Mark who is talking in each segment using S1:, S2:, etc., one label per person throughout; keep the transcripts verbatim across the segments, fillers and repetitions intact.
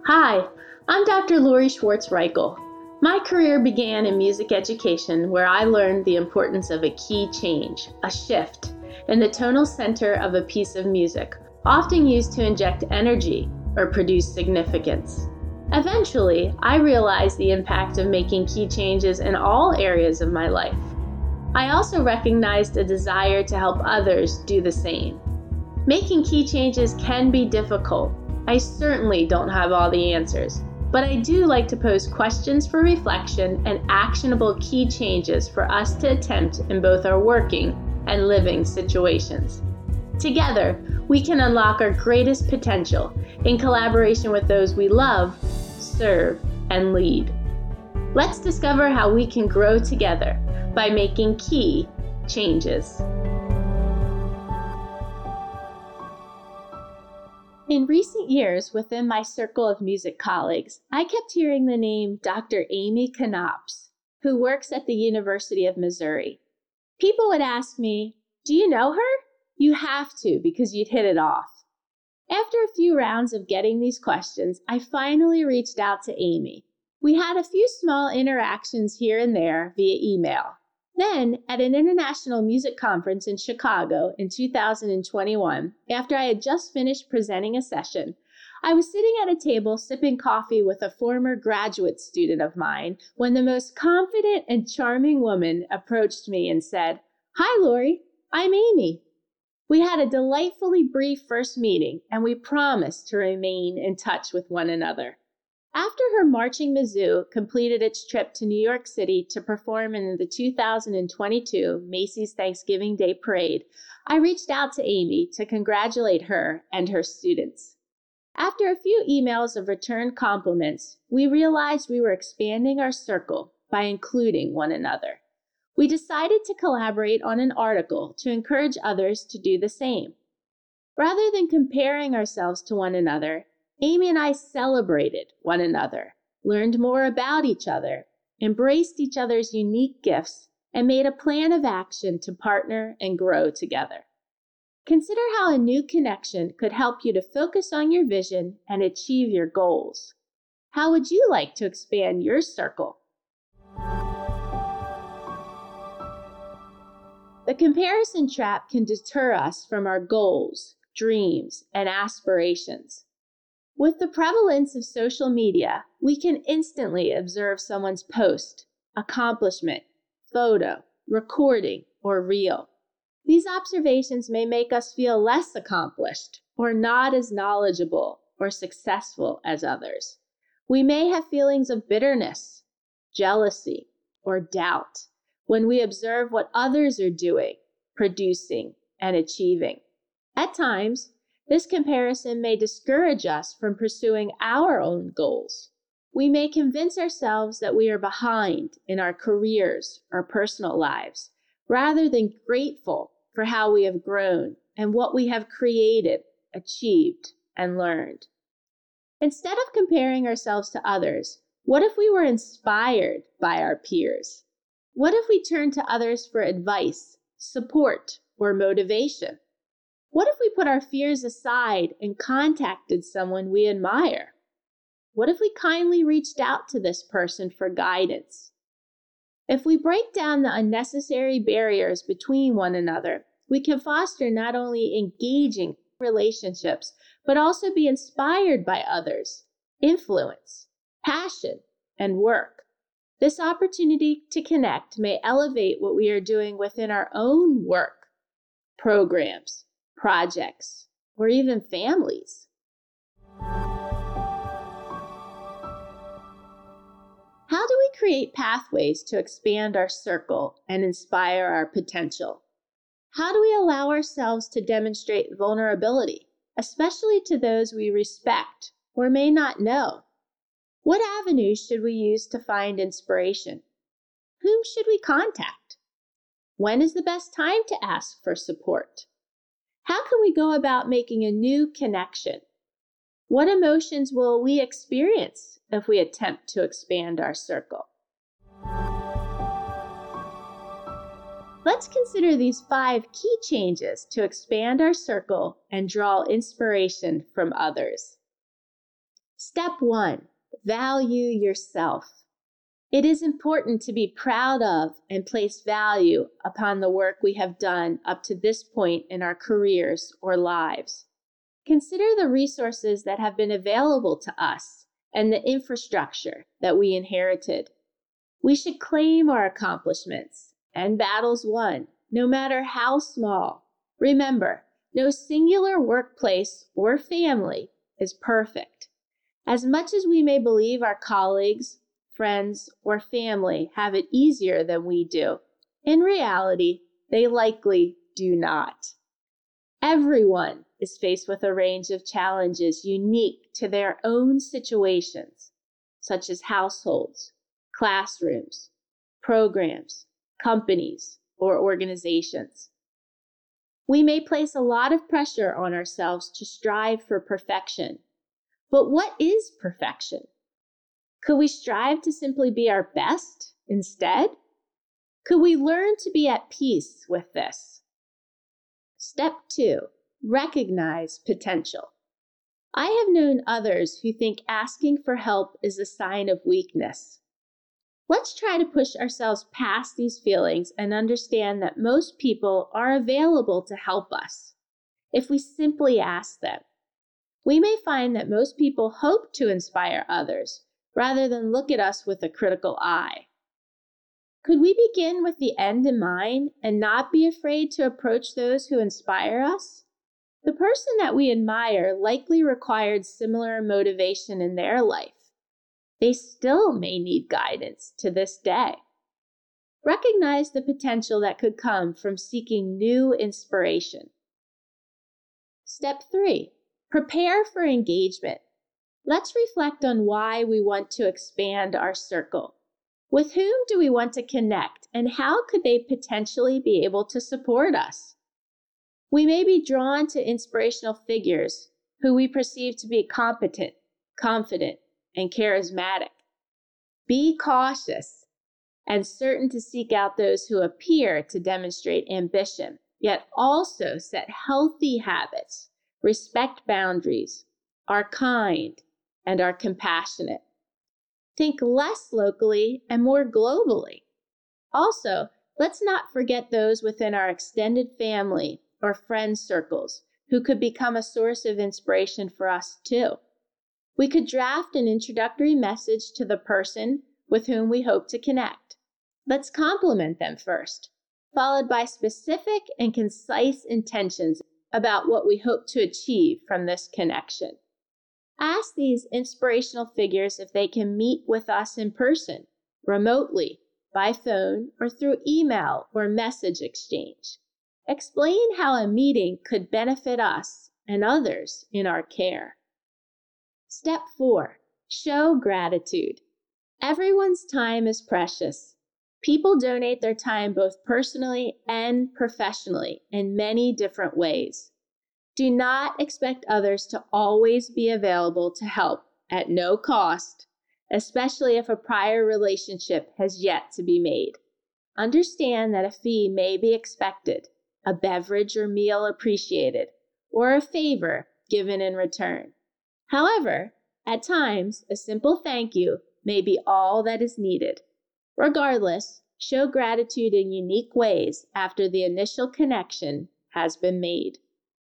S1: Hi, I'm Doctor Lori Schwartz-Reichel. My career began in music education, where I learned the importance of a key change, a shift, in the tonal center of a piece of music, often used to inject energy or produce significance. Eventually, I realized the impact of making key changes in all areas of my life. I also recognized a desire to help others do the same. Making key changes can be difficult. I certainly don't have all the answers, but I do like to pose questions for reflection and actionable key changes for us to attempt in both our working and living situations. Together, we can unlock our greatest potential in collaboration with those we love, serve, and lead. Let's discover how we can grow together by making key changes. In recent years, within my circle of music colleagues, I kept hearing the name Doctor Amy Knops, who works at the University of Missouri. People would ask me, "Do you know her?" "You have to, because you'd hit it off." After a few rounds of getting these questions, I finally reached out to Amy. We had a few small interactions here and there via email. Then, at an international music conference in Chicago in two thousand twenty-one, after I had just finished presenting a session, I was sitting at a table sipping coffee with a former graduate student of mine when the most confident and charming woman approached me and said, "Hi, Lori, I'm Amy." We had a delightfully brief first meeting, and we promised to remain in touch with one another. After her Marching Mizzou completed its trip to New York City to perform in the two thousand twenty-two Macy's Thanksgiving Day Parade, I reached out to Amy to congratulate her and her students. After a few emails of returned compliments, we realized we were expanding our circle by including one another. We decided to collaborate on an article to encourage others to do the same. Rather than comparing ourselves to one another, Amy and I celebrated one another, learned more about each other, embraced each other's unique gifts, and made a plan of action to partner and grow together. Consider how a new connection could help you to focus on your vision and achieve your goals. How would you like to expand your circle? The comparison trap can deter us from our goals, dreams, and aspirations. With the prevalence of social media, we can instantly observe someone's post, accomplishment, photo, recording, or reel. These observations may make us feel less accomplished or not as knowledgeable or successful as others. We may have feelings of bitterness, jealousy, or doubt when we observe what others are doing, producing, and achieving. At times, this comparison may discourage us from pursuing our own goals. We may convince ourselves that we are behind in our careers or personal lives, rather than grateful for how we have grown and what we have created, achieved, and learned. Instead of comparing ourselves to others, what if we were inspired by our peers? What if we turned to others for advice, support, or motivation? What if we put our fears aside and contacted someone we admire? What if we kindly reached out to this person for guidance? If we break down the unnecessary barriers between one another, we can foster not only engaging relationships, but also be inspired by others, influence, passion, and work. This opportunity to connect may elevate what we are doing within our own work, programs, projects, or even families. How do we create pathways to expand our circle and inspire our potential? How do we allow ourselves to demonstrate vulnerability, especially to those we respect or may not know? What avenues should we use to find inspiration? Whom should we contact? When is the best time to ask for support? How can we go about making a new connection? What emotions will we experience if we attempt to expand our circle? Let's consider these five key changes to expand our circle and draw inspiration from others. Step one, value yourself. It is important to be proud of and place value upon the work we have done up to this point in our careers or lives. Consider the resources that have been available to us and the infrastructure that we inherited. We should claim our accomplishments and battles won, no matter how small. Remember, no singular workplace or family is perfect. As much as we may believe our colleagues, friends, or family have it easier than we do, in reality, they likely do not. Everyone is faced with a range of challenges unique to their own situations, such as households, classrooms, programs, companies, or organizations. We may place a lot of pressure on ourselves to strive for perfection. But what is perfection? Could we strive to simply be our best instead? Could we learn to be at peace with this? Step two, recognize potential. I have known others who think asking for help is a sign of weakness. Let's try to push ourselves past these feelings and understand that most people are available to help us if we simply ask them. We may find that most people hope to inspire others rather than look at us with a critical eye. Could we begin with the end in mind and not be afraid to approach those who inspire us? The person that we admire likely required similar motivation in their life. They still may need guidance to this day. Recognize the potential that could come from seeking new inspiration. Step three, prepare for engagement. Let's reflect on why we want to expand our circle. With whom do we want to connect, and how could they potentially be able to support us? We may be drawn to inspirational figures who we perceive to be competent, confident, and charismatic. Be cautious and certain to seek out those who appear to demonstrate ambition, yet also set healthy habits, respect boundaries, are kind, and are compassionate. Think less locally and more globally. Also, let's not forget those within our extended family or friend circles who could become a source of inspiration for us too. We could draft an introductory message to the person with whom we hope to connect. Let's compliment them first, followed by specific and concise intentions about what we hope to achieve from this connection. Ask these inspirational figures if they can meet with us in person, remotely, by phone, or through email or message exchange. Explain how a meeting could benefit us and others in our care. Step four, show gratitude. Everyone's time is precious. People donate their time both personally and professionally in many different ways. Do not expect others to always be available to help at no cost, especially if a prior relationship has yet to be made. Understand that a fee may be expected, a beverage or meal appreciated, or a favor given in return. However, at times, a simple thank you may be all that is needed. Regardless, show gratitude in unique ways after the initial connection has been made.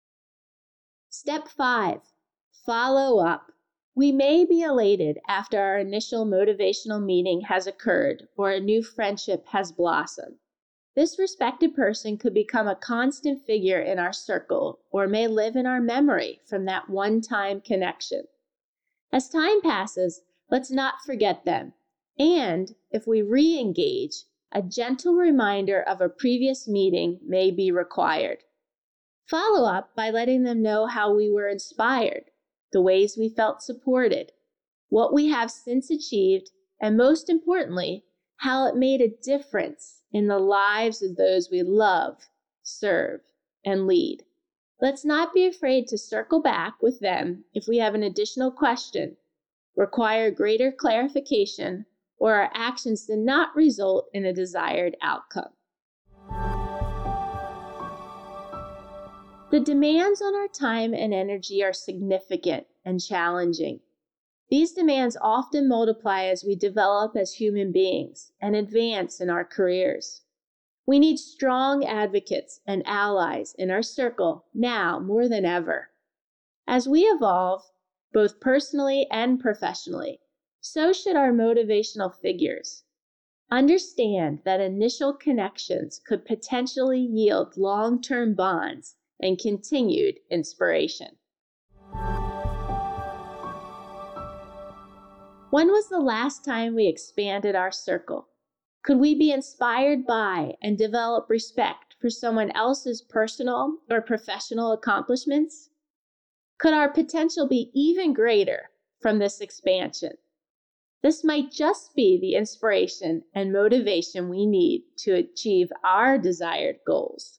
S1: Step five, follow up. We may be elated after our initial motivational meeting has occurred or a new friendship has blossomed. This respected person could become a constant figure in our circle or may live in our memory from that one-time connection. As time passes, let's not forget them. And if we re-engage, a gentle reminder of a previous meeting may be required. Follow up by letting them know how we were inspired, the ways we felt supported, what we have since achieved, and most importantly, how it made a difference in the lives of those we love, serve, and lead. Let's not be afraid to circle back with them if we have an additional question, require greater clarification, or our actions did not result in a desired outcome. The demands on our time and energy are significant and challenging. These demands often multiply as we develop as human beings and advance in our careers. We need strong advocates and allies in our circle now more than ever. As we evolve, both personally and professionally, so should our motivational figures. Understand that initial connections could potentially yield long-term bonds and continued inspiration. When was the last time we expanded our circle? Could we be inspired by and develop respect for someone else's personal or professional accomplishments? Could our potential be even greater from this expansion? This might just be the inspiration and motivation we need to achieve our desired goals.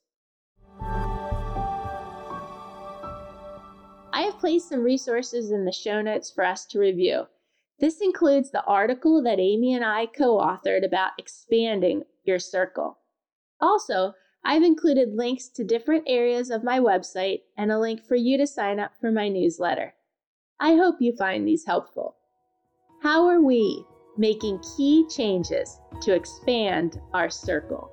S1: I have placed some resources in the show notes for us to review. This includes the article that Amy and I co-authored about expanding your circle. Also, I've included links to different areas of my website and a link for you to sign up for my newsletter. I hope you find these helpful. How are we making key changes to expand our circle?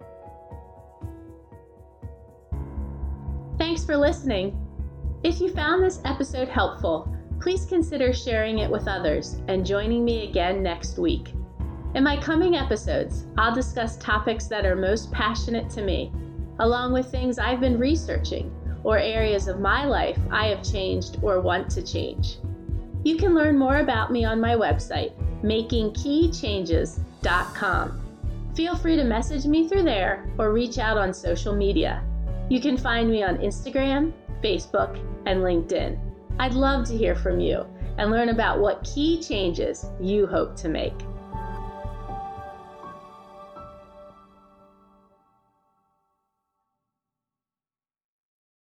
S1: Thanks for listening. If you found this episode helpful, please consider sharing it with others and joining me again next week. In my coming episodes, I'll discuss topics that are most passionate to me, along with things I've been researching or areas of my life I have changed or want to change. You can learn more about me on my website, making key changes dot com. Feel free to message me through there or reach out on social media. You can find me on Instagram, Facebook, and LinkedIn. I'd love to hear from you and learn about what key changes you hope to make.